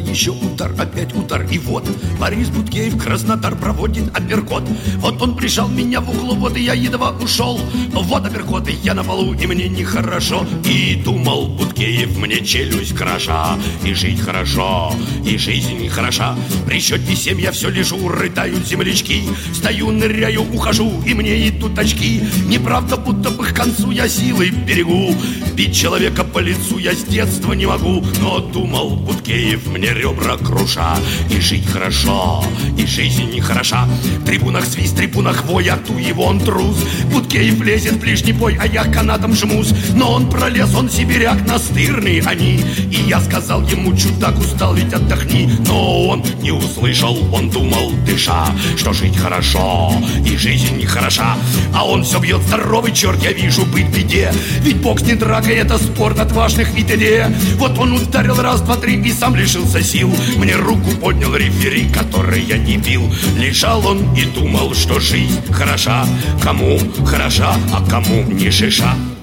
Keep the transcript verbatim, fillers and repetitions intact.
еще удар, опять удар. И вот Борис Буткеев Краснодар проводит апперкот. Вот он прижал меня в углу, вот и я едва ушел. Вот апперкот, и я на полу, и мне нехорошо. И думал Буткеев, мне челюсть кроша. И жить хорошо, и жизнь хороша. При счете семь я все лежу, рыдают землячки. Стою, ныряю, ухожу, и мне идут очки. Неправда, будто бы к концу я силой берегу. Бить человека по лицу я с детства не могу. Но думал Буткеев, мне ребра круша. И жить хорошо, и жизнь не хороша. В трибунах свист, в трибунах вой, а ту его он трус. Буткеев лезет в ближний бой, а я канатом жмусь. Но он пролез, он сибиряк, настырный они. И я сказал ему, чудак, устал, ведь отдохни. Но он не услышал, он думал, дыша, что жить хорошо, и жизнь не хороша. А он все бьет, здоровый черт, я вижу, быть в беде. Ведь бокс не драка, это спорт отважных и т.д. Вот он ударил раз, два, три и сам лишился сил. Мне руку поднял рефери, который я не бил. Лежал он и думал, что жизнь хороша. Кому хороша, а кому не шиша.